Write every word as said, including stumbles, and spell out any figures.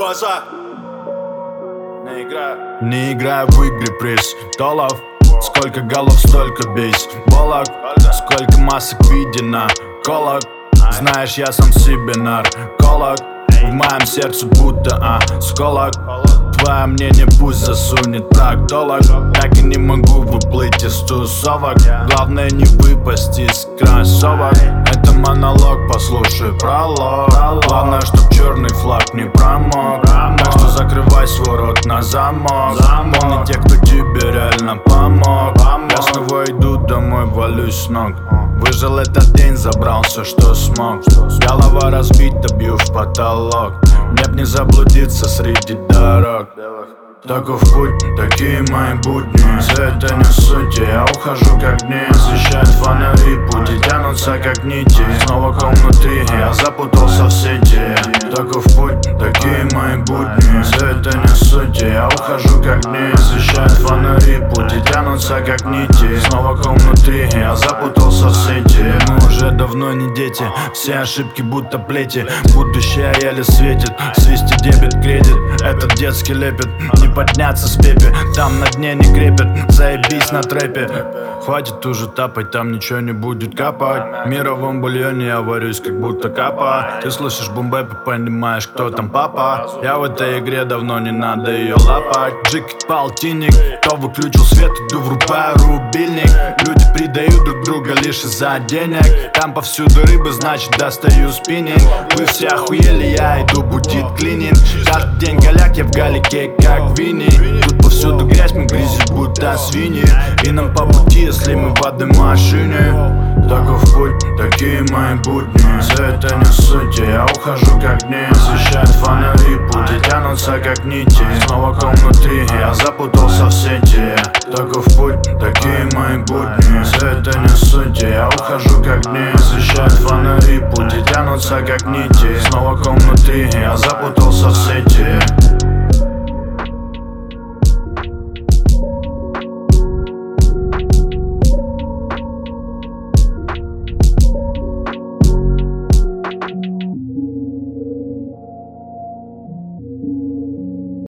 база. Не играю Не играю в игры престолов. Сколько голов, столько бейсболок. Сколько масок видено, колок. Знаешь, я сам себе нарколог. В моем сердце будто осколок. Твое мнение пусть засунет проктолог. Так и не могу выплыть из тусовок. Главное не выпасть из кроссовок. Это монолог, послушай пролог. Главное, чтоб черный флаг не промок. Так что закрывай свой рот на замок. Помни тех, кто тебе реально помог. Я снова иду домой, валюсь с ног. Выжил этот день, забрал все, что смог. Голова разбита, бью в потолок. Мне б не заблудиться среди дорог. Таков путь, такие мои будни. За это не суть, я ухожу как дни. Освещают фонари, пути тянутся как нити. Снова ком внутри, я запутался в сети. Таков путь, такие мои будни. За это не суть, я ухожу как дни. Освещают фонари, пути тянутся как нити. Снова ком внутри, я запутался в сети. Мы уже давно не дети, все ошибки будто плети. Будущее еле светит, свисти дебет, кредит. Этот детский лепет, не подняться с пепи, там на дне не крепят. Заебись на трэпе. Хватит уже тапать, там ничего не будет капать. В мировом бульоне я варюсь, как будто капа. Ты слышишь бум-бэп и понимаешь, кто там папа. Я в этой игре давно, не надо ее лапать. Джикет полтинник, кто выключил свет, иду врубаю рубильник. Люди предают друг друга лишь из-за денег. Там повсюду рыбы, значит достаю спиннинг. Вы все охуели, я иду будить клининг. Каждый день голяк, я в галике, как Винни. Тут повсюду грязь, мы грязит будто свиньи. И нам по пути, если мы в одной машине. Таков путь, такие мои будни. За это не суть, я ухожу как дни. Освещают фонари, пути тянутся как нити. Снова ком внутри, я запутался в сети. Таков путь, такие мои будни. За это не суть, я ухожу как дни. Освещают фонари, пути тянутся как нити. Снова ком внутри, я запутался в сети.